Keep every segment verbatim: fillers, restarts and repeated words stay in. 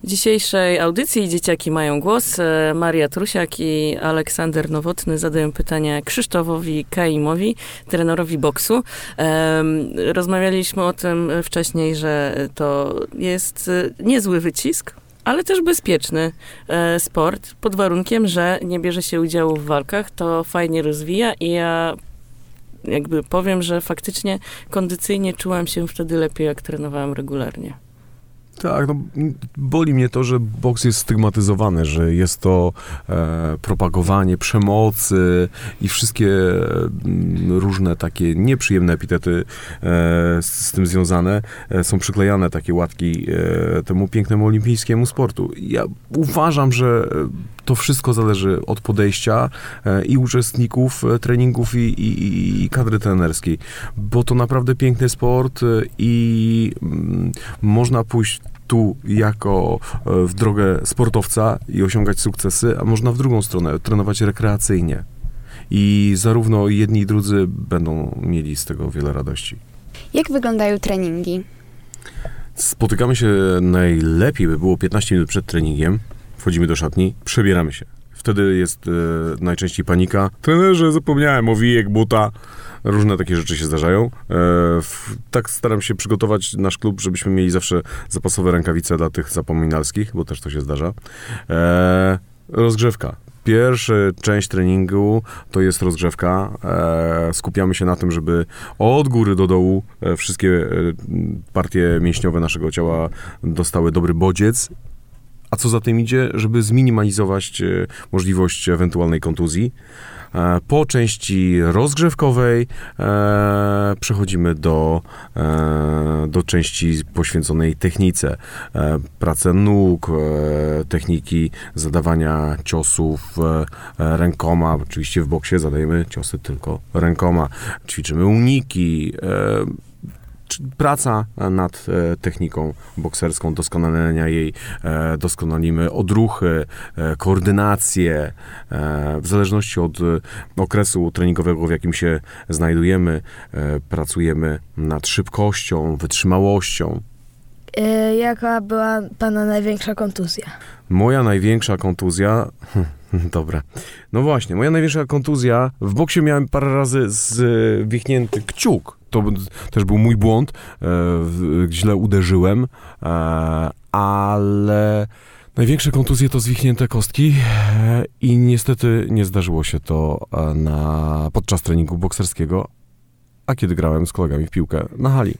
dzisiejszej audycji Dzieciaki mają głos. Maria Trusiak i Aleksander Nowotny zadają pytania Krzysztofowi Kaimowi, trenerowi boksu. Rozmawialiśmy o tym wcześniej, że to jest niezły wycisk, ale też bezpieczny sport, pod warunkiem, że nie bierze się udziału w walkach. To fajnie rozwija i ja jakby powiem, że faktycznie kondycyjnie czułam się wtedy lepiej, jak trenowałam regularnie. Tak, no, boli mnie to, że boks jest stygmatyzowany, że jest to e, propagowanie przemocy i wszystkie e, różne takie nieprzyjemne epitety e, z, z tym związane e, są przyklejane takie łatki e, temu pięknemu olimpijskiemu sportu. Ja uważam, że to wszystko zależy od podejścia e, i uczestników e, treningów i, i, i kadry trenerskiej, bo to naprawdę piękny sport e, i m, można pójść tu jako w drogę sportowca i osiągać sukcesy, a można w drugą stronę trenować rekreacyjnie. I zarówno jedni i drudzy będą mieli z tego wiele radości. Jak wyglądają treningi? Spotykamy się najlepiej, by było piętnaście minut przed treningiem. Wchodzimy do szatni, przebieramy się. Wtedy jest e, najczęściej panika. Trenerze, zapomniałem o wijek buta. Różne takie rzeczy się zdarzają. E, w, tak staram się przygotować nasz klub, żebyśmy mieli zawsze zapasowe rękawice dla tych zapominalskich, bo też to się zdarza. E, rozgrzewka. Pierwsza część treningu to jest rozgrzewka. E, skupiamy się na tym, żeby od góry do dołu e, wszystkie e, partie mięśniowe naszego ciała dostały dobry bodziec. A co za tym idzie, żeby zminimalizować e, możliwość ewentualnej kontuzji. E, po części rozgrzewkowej e, przechodzimy do, e, do części poświęconej technice. E, pracę nóg, e, techniki zadawania ciosów e, rękoma. Oczywiście w boksie zadajemy ciosy tylko rękoma. Ćwiczymy uniki, e, praca nad e, techniką bokserską, doskonalenia jej, e, doskonalimy odruchy, e, koordynację, e, w zależności od e, okresu treningowego, w jakim się znajdujemy, e, pracujemy nad szybkością, wytrzymałością. E, jaka była pana największa kontuzja? Moja największa kontuzja... Dobra. No właśnie, moja największa kontuzja... W boksie miałem parę razy zwichnięty kciuk. To też był mój błąd. E, źle uderzyłem. E, ale największe kontuzje to zwichnięte kostki e, i niestety nie zdarzyło się to na, podczas treningu bokserskiego, a kiedy grałem z kolegami w piłkę na hali.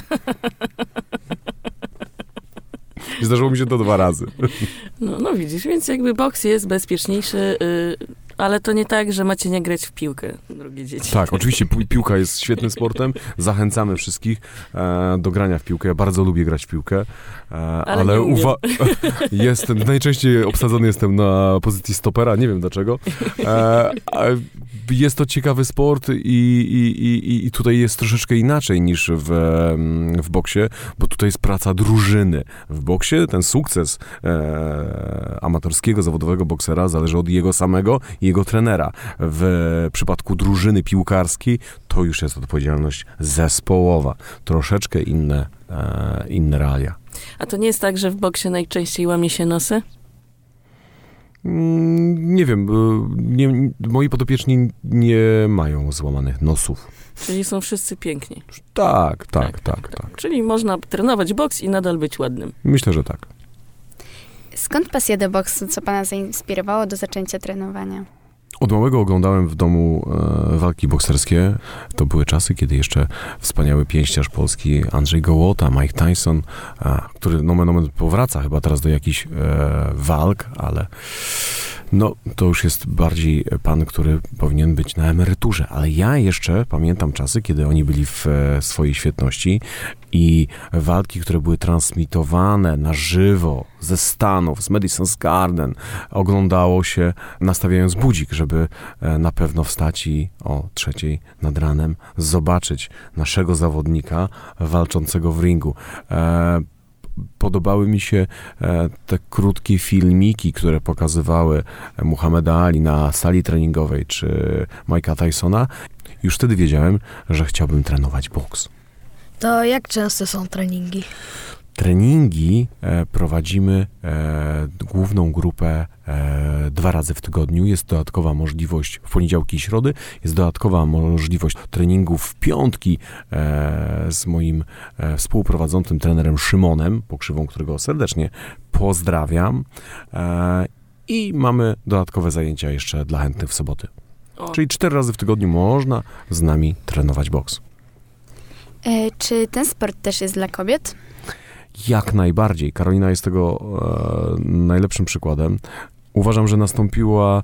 Zdarzyło mi się to dwa razy. No, no widzisz, więc jakby boks jest bezpieczniejszy, yy, ale to nie tak, że macie nie grać w piłkę, drogie dzieci. Tak, oczywiście pi- piłka jest świetnym sportem. Zachęcamy wszystkich e, do grania w piłkę. Ja bardzo lubię grać w piłkę, e, ale, ale uwa- jestem, najczęściej obsadzony jestem na pozycji stopera, nie wiem dlaczego. E, jest to ciekawy sport i, i, i, i tutaj jest troszeczkę inaczej niż w, w boksie, bo tutaj jest praca drużyny. W boksie ten sukces e, amatorskiego, zawodowego boksera zależy od jego samego i jego trenera. W przypadku drużyny piłkarskiej to już jest odpowiedzialność zespołowa. Troszeczkę inne, e, inne realia. A to nie jest tak, że w boksie najczęściej łamie się nosy? Nie wiem, nie, moi podopieczni nie mają złamanych nosów. Czyli są wszyscy piękni. Tak, tak, tak, tak. tak. Czyli można trenować boks i nadal być ładnym. Myślę, że tak. Skąd pasja do boksu? Co pana zainspirowało do zaczęcia trenowania? Od małego oglądałem w domu e, walki bokserskie. To były czasy, kiedy jeszcze wspaniały pięściarz polski Andrzej Gołota, Mike Tyson, e, który nomen omen powraca chyba teraz do jakichś e, walk, ale no to już jest bardziej pan, który powinien być na emeryturze. Ale ja jeszcze pamiętam czasy, kiedy oni byli w e, swojej świetności i walki, które były transmitowane na żywo ze Stanów, z Madison's Garden, oglądało się nastawiając budzik, żeby na pewno wstać i o trzeciej nad ranem zobaczyć naszego zawodnika walczącego w ringu. E, Podobały mi się e, te krótkie filmiki, które pokazywały Muhammeda Ali na sali treningowej czy Mike'a Tysona. Już wtedy wiedziałem, że chciałbym trenować boks. To jak często są treningi? Treningi e, prowadzimy e, główną grupę e, dwa razy w tygodniu. Jest dodatkowa możliwość w poniedziałki i środy, jest dodatkowa możliwość treningów w piątki e, z moim e, współprowadzącym trenerem Szymonem Pokrzywą, którego serdecznie pozdrawiam. E, I mamy dodatkowe zajęcia jeszcze dla chętnych w soboty. O. Czyli cztery razy w tygodniu można z nami trenować boks. E, czy ten sport też jest dla kobiet? Jak najbardziej. Karolina jest tego e, najlepszym przykładem. Uważam, że nastąpiło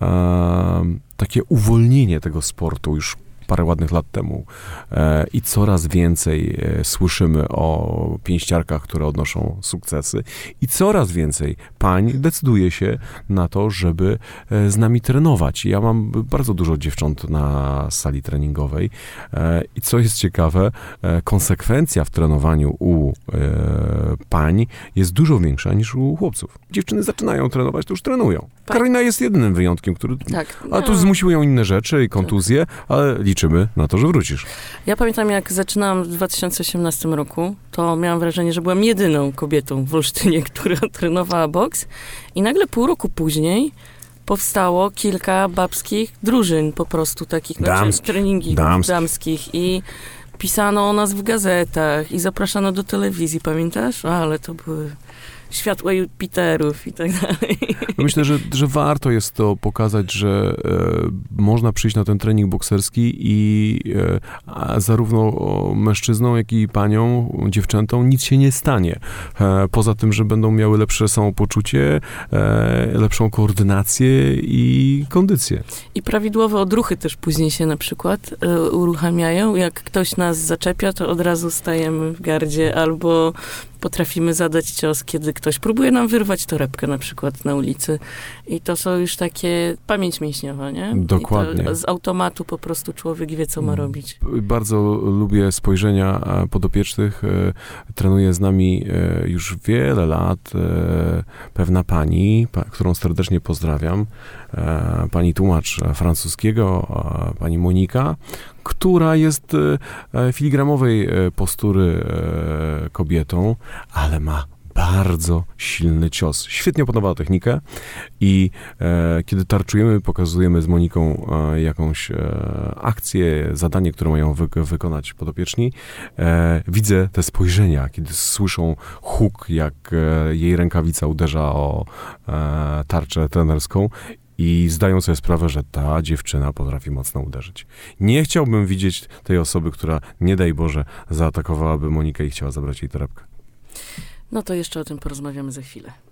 e, takie uwolnienie tego sportu już parę ładnych lat temu e, i coraz więcej e, słyszymy o pięściarkach, które odnoszą sukcesy i coraz więcej pań decyduje się na to, żeby e, z nami trenować. Ja mam bardzo dużo dziewcząt na sali treningowej e, i co jest ciekawe, e, konsekwencja w trenowaniu u e, pań jest dużo większa niż u chłopców. Dziewczyny zaczynają trenować, to już trenują. Karolina jest jedynym wyjątkiem, który... Tak. A tu zmusiły ją inne rzeczy i kontuzje, ale liczymy na to, że wrócisz. Ja pamiętam, jak zaczynałam w dwa tysiące osiemnastym roku, to miałam wrażenie, że byłam jedyną kobietą w Olsztynie, która trenowała boks i nagle pół roku później powstało kilka babskich drużyn po prostu takich, znaczy Damskich. treningi Damskich. damskich i pisano o nas w gazetach i zapraszano do telewizji, pamiętasz? Ale to były światła Jupiterów i tak dalej. Myślę, że, że warto jest to pokazać, że e, można przyjść na ten trening bokserski i e, a zarówno mężczyznom, jak i paniom, dziewczętom nic się nie stanie. E, poza tym, że będą miały lepsze samopoczucie, e, lepszą koordynację i kondycję. I prawidłowe odruchy też później się na przykład e, uruchamiają. Jak ktoś nas zaczepia, to od razu stajemy w gardzie albo potrafimy zadać cios, kiedy ktoś próbuje nam wyrwać torebkę na przykład na ulicy. I to są już takie pamięć mięśniowa, nie? Dokładnie. I to z automatu po prostu człowiek wie, co ma robić. Bardzo lubię spojrzenia podopiecznych. Trenuje z nami już wiele lat pewna pani, którą serdecznie pozdrawiam, pani tłumacz francuskiego, pani Monika, która jest filigramowej postury kobietą, ale ma bardzo silny cios. Świetnie opanowana technikę i e, kiedy tarczujemy, pokazujemy z Moniką e, jakąś e, akcję, zadanie, które mają wy, wykonać podopieczni, e, widzę te spojrzenia, kiedy słyszą huk, jak e, jej rękawica uderza o e, tarczę trenerską i zdają sobie sprawę, że ta dziewczyna potrafi mocno uderzyć. Nie chciałbym widzieć tej osoby, która, nie daj Boże, zaatakowałaby Monikę i chciała zabrać jej torebkę. No to jeszcze o tym porozmawiamy za chwilę.